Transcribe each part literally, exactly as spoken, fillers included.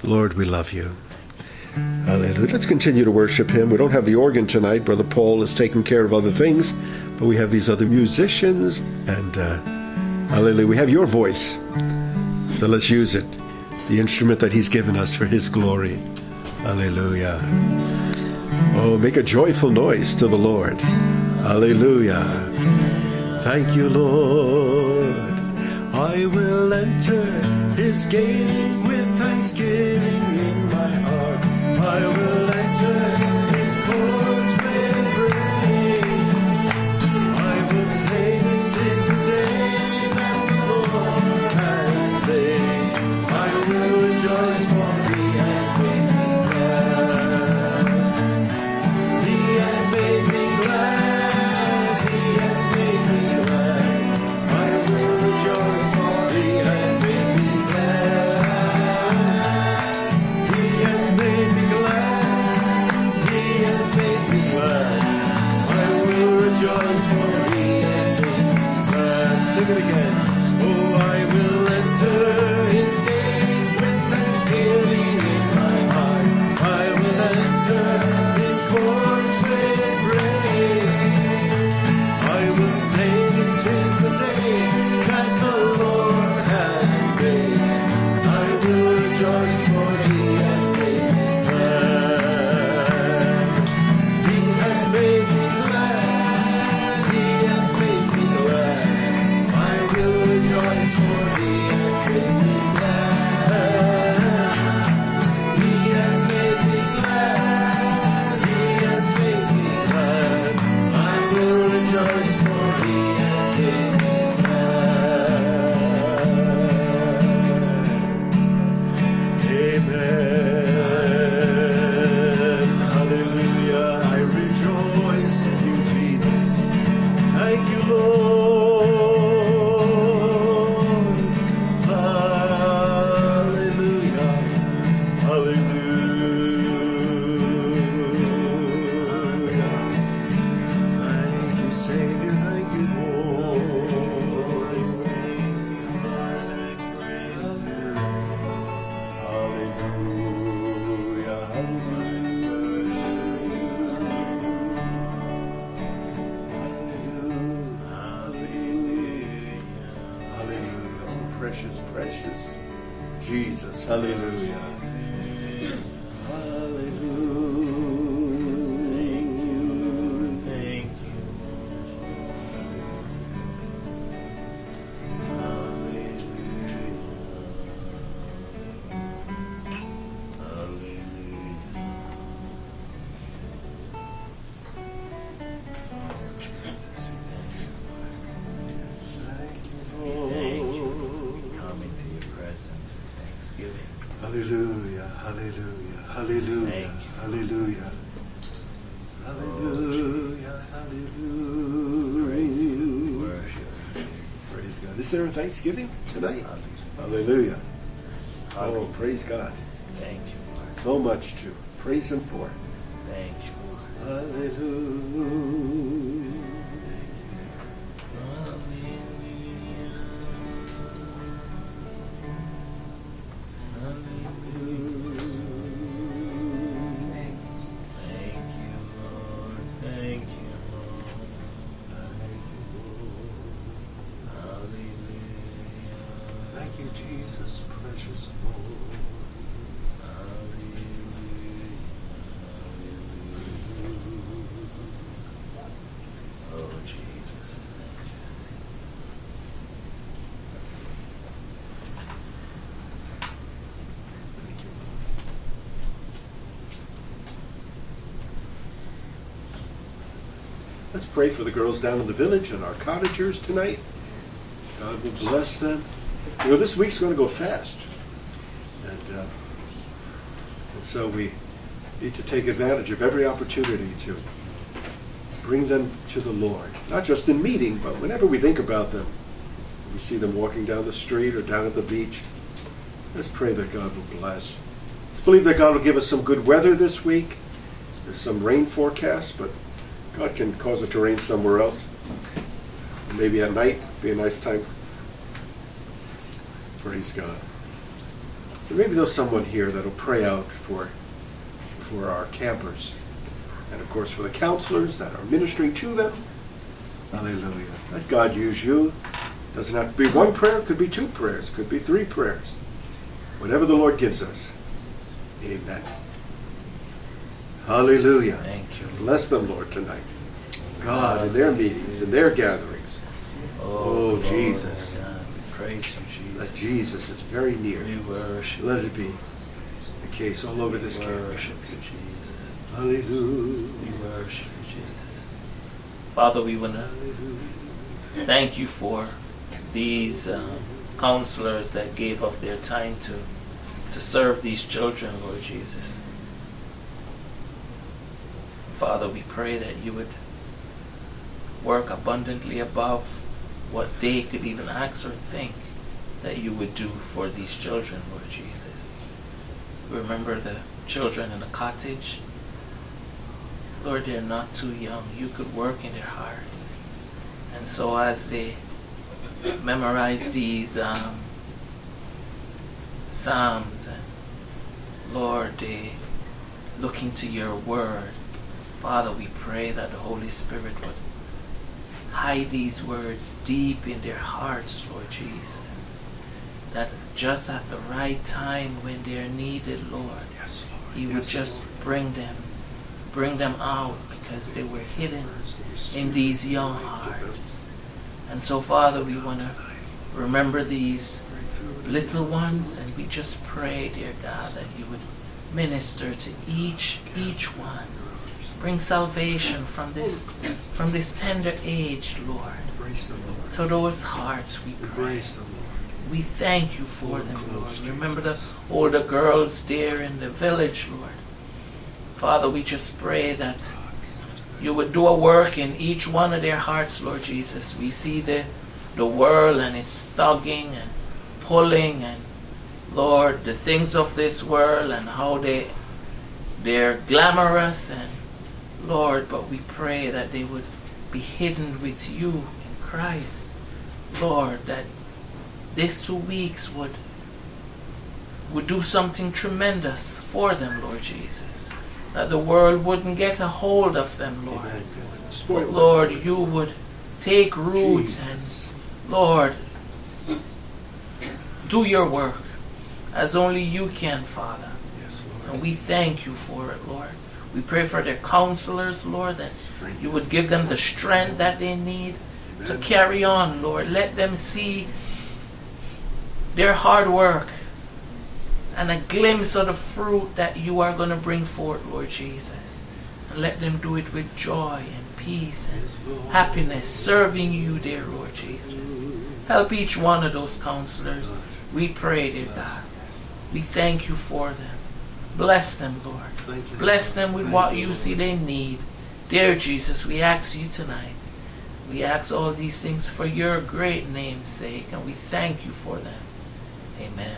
Lord, we love you. Hallelujah. Let's continue to worship him. We don't have the organ tonight. Brother Paul is taking care of other things, but we have these other musicians, and uh, hallelujah, we have your voice. So let's use it, the instrument that he's given us for his glory. Hallelujah. Oh, make a joyful noise to the Lord. Hallelujah. Thank you, Lord. I will enter his gates with thanksgiving in my heart. I will enter his courts with praise. I will say this is the day that the Lord has made. I will rejoice for he has made me glad. He has made me glad. He has made me glad. I will rejoice for he has made me glad. He has made me glad. He has made me glad. I will rejoice for he has made me glad. Sing it again. Oh, I will enter his gates with thanksgiving in my heart. I will enter his courts with praise. I will say this is the day that the Lord has made. I will rejoice for he has made me glad. He has made me glad. He has made me glad. I will rejoice for he has made me glad. He has made me glad. He has made me glad. I will rejoice for he has made me glad. Amen. Hallelujah. I rejoice in you, Jesus. Thank you, Lord. Hallelujah. Hallelujah. Thank you, Savior. Thank you, Lord. Praise you, Lord. Praise you. Hallelujah. Hallelujah. Hallelujah. Oh, precious, precious Jesus. Hallelujah. Hallelujah. Thank you. Hallelujah, hallelujah, hallelujah, hallelujah, hallelujah, hallelujah. Praise you, worship. Praise God. Is there a Thanksgiving tonight? Hallelujah. Oh, praise God. Thank you, Lord. So much to praise him for. Thank you, Lord. Hallelujah. Jesus, precious Lord. Oh, Jesus. Let's pray for the girls down in the village and our cottagers tonight. God will bless them. You know, this week's going to go fast. And, uh, and so we need to take advantage of every opportunity to bring them to the Lord. Not just in meeting, but whenever we think about them. We see them walking down the street or down at the beach. Let's pray that God will bless. Let's believe that God will give us some good weather this week. There's some rain forecast, but God can cause it to rain somewhere else. Maybe at night, be a nice time. Praise God. And maybe there's someone here that'll pray out for, for our campers. And of course for the counselors that are ministering to them. Hallelujah. Let God use you. Doesn't have to be one prayer, it could be two prayers, it could be three prayers. Whatever the Lord gives us. Amen. Hallelujah. Thank you. Bless them, Lord, tonight. God, in their meetings, in their gatherings. Oh, Lord, Jesus. God, we praise you, Jesus. Let Jesus is very near. We worship Let you. it be the case all over this We worship campus. you, Jesus. Hallelujah. We worship you, Jesus. Father, we want to thank you for these um, counselors that gave up their time to, to serve these children, Lord Jesus. Father, we pray that you would work abundantly above what they could even ask or think that you would do for these children, Lord Jesus. Remember the children in the cottage. Lord, they're not too young. You could work in their hearts. And so as they memorize these um, Psalms, and Lord, they look into your word. Father, we pray that the Holy Spirit would hide these words deep in their hearts, Lord Jesus. That just at the right time when they're needed, Lord, Yes, Lord. you would Yes, just Lord. bring them, bring them out because they were hidden in these young hearts. And so, Father, we want to remember these little ones, and we just pray, dear God, that you would minister to each, each one. Bring salvation from this, from this tender age, Lord, Embrace them, Lord. to those hearts, we pray. Embrace them, Lord. We thank you for them, Lord. Remember the older girls there in the village, Lord. Father, we just pray that you would do a work in each one of their hearts, Lord Jesus. We see the, the world and its thugging and pulling, and Lord, the things of this world and how they, they're glamorous, and Lord, but we pray that they would be hidden with you in Christ. Lord, that these two weeks would, would do something tremendous for them, Lord Jesus. That the world wouldn't get a hold of them, Lord. Amen. But Spoil them. Lord, you would take root Jesus. and, Lord, do your work as only you can, Father. Yes, Lord. And we thank you for it, Lord. We pray for their counselors, Lord, that you would give them the strength that they need to carry on, Lord. Let them see their hard work and a glimpse of the fruit that you are going to bring forth, Lord Jesus. And let them do it with joy and peace and happiness, serving you, dear Lord Jesus. Help each one of those counselors. We pray, dear God. We thank you for them. Bless them, Lord. Thank you. Bless them with Thank what you, you Lord. see they need. Dear Jesus, we ask you tonight. We ask all these things for your great name's sake, and we thank you for them. Amen.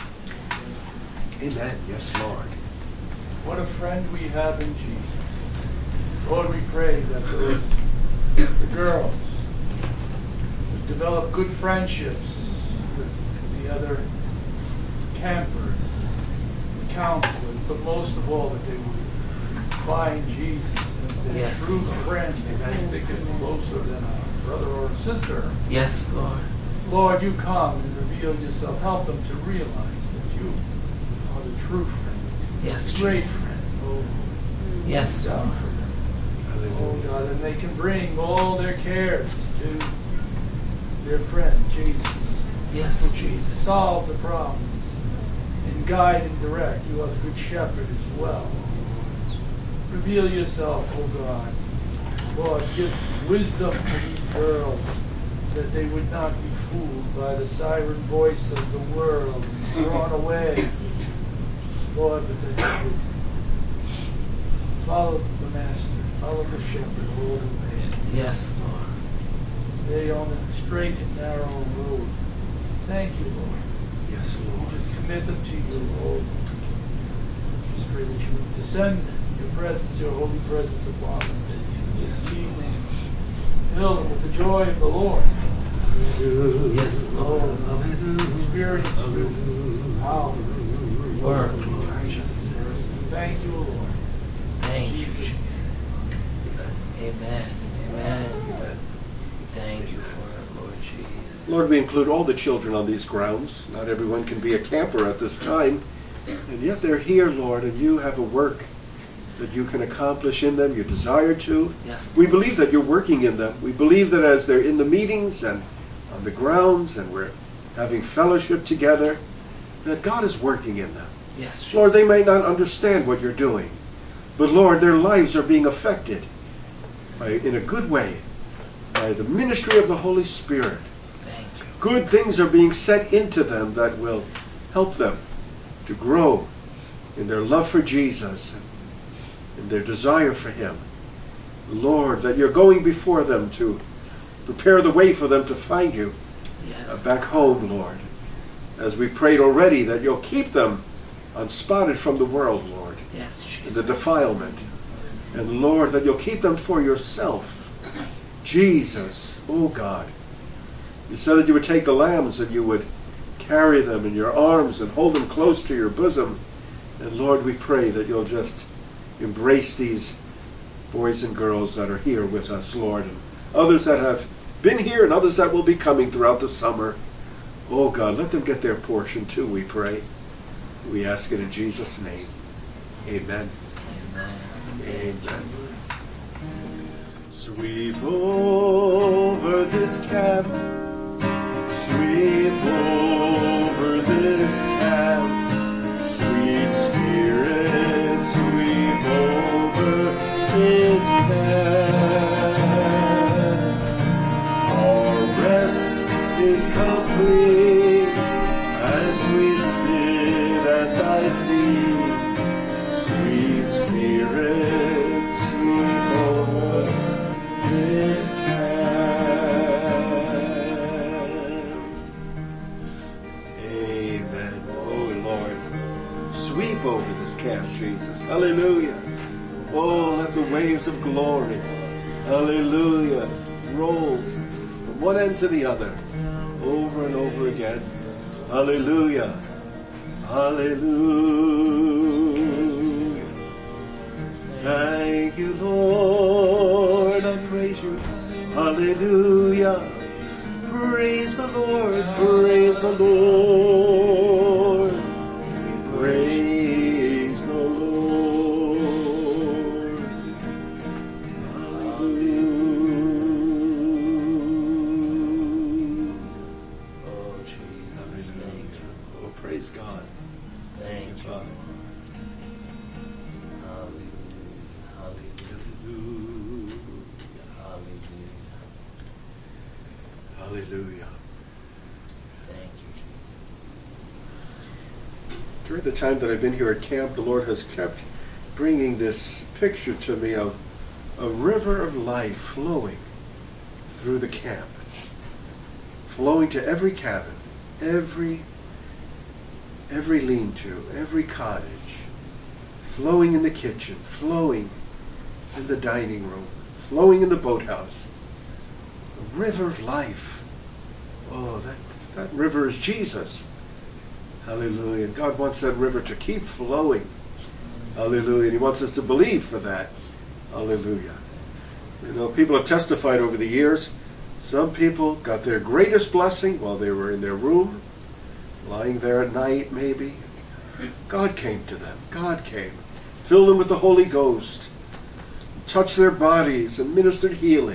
Amen. Yes, Lord. What a friend we have in Jesus. Lord, we pray that those, the girls would develop good friendships with the other campers, the counselors, but most of all that they would find Jesus as their Yes. true friend, and they get closer than a brother or a sister. Yes, Lord. Lord, you come and reveal yourself. Help them to realize that you are the true friend. Yes, Great Jesus. friend. Oh, Yes, God, Lord. for them. Oh God, and they can bring all their cares to their friend Jesus. Yes, Who can Jesus. solve the problems and guide and direct. You are the good shepherd as well. Reveal yourself, oh God. Lord, give wisdom to these girls that they would not be fooled by the siren voice of the world and drawn away. Lord, but that they would follow the Master, follow the shepherd all the way. Yes, Lord. Stay on the straight and narrow road. Thank you, Lord. Yes, We Lord. just commit them to you, Lord. Just pray that you would descend your presence, your holy presence upon them this evening. Fill them with the joy of the Lord. Yes, Lord. Lord, experience your power, Lord, we include all the children on these grounds. Not everyone can be a camper at this time, and yet they're here, Lord, and you have a work that you can accomplish in them, you desire to. Yes. We believe that you're working in them. We believe that as they're in the meetings and on the grounds and we're having fellowship together, that God is working in them. Yes, Jesus. Lord, they may not understand what you're doing, but Lord, their lives are being affected by, in a good way, by the ministry of the Holy Spirit. Thank you. Good things are being set into them that will help them to grow in their love for Jesus and in their desire for him. Lord, that you're going before them to prepare the way for them to find you Yes. uh, back home, Lord. As we prayed already, that you'll keep them unspotted from the world, Lord, Yes, and Jesus. the defilement. And Lord, that you'll keep them for yourself. Jesus, oh God. You said that you would take the lambs and you would carry them in your arms and hold them close to your bosom. And Lord, we pray that you'll just embrace these boys and girls that are here with us, Lord, and others that have been here and others that will be coming throughout the summer. Oh God, let them get their portion too, we pray. We ask it in Jesus' name. Amen. Amen. Amen. Sweep over this camp. Sweep over this camp. Sweet Spirit, sweep over this camp. Our rest is complete as we sit at thy feet. Sweet Spirit, sweep over this camp. Amen. Oh Lord, sweep over this camp, Jesus. Hallelujah. Oh, let the waves of glory, hallelujah, roll from one end to the other, over and over again. Hallelujah. Hallelujah. Thank you, Lord. I praise you. Hallelujah. Praise the Lord. Praise the Lord. Praise the Lord. Hallelujah. Oh, Jesus. Thank you. Oh, praise God. Thank you. Father. Hallelujah. Hallelujah. Hallelujah. Hallelujah. Thank you, Jesus. During the time that I've been here at camp, the Lord has kept bringing this picture to me of a river of life flowing through the camp, flowing to every cabin, every every lean-to, every cottage, flowing in the kitchen, flowing in the dining room, flowing in the boathouse. A river of life. Oh, that, that river is Jesus. Hallelujah. And God wants that river to keep flowing. Hallelujah. And he wants us to believe for that. Hallelujah. You know, people have testified over the years. Some people got their greatest blessing while they were in their room, lying there at night maybe. God came to them. God came. Filled them with the Holy Ghost. Touched their bodies and ministered healing.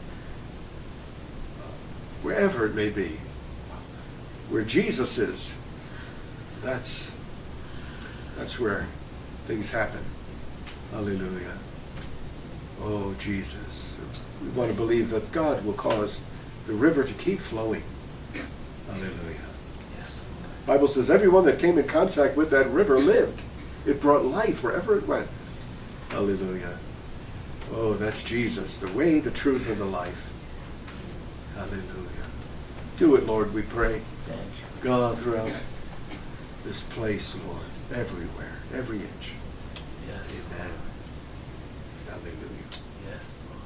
Wherever it may be. Where Jesus is. That's, that's where things happen. Hallelujah. Oh, Jesus. We want to believe that God will cause the river to keep flowing. Hallelujah. Yes. The Bible says everyone that came in contact with that river lived. It brought life wherever it went. Hallelujah. Oh, that's Jesus, the way, the truth, and the life. Hallelujah. Do it, Lord, we pray. Thank you. God, throughout this place, Lord, everywhere, every inch. Yes. Amen. Hallelujah. Yes, Lord.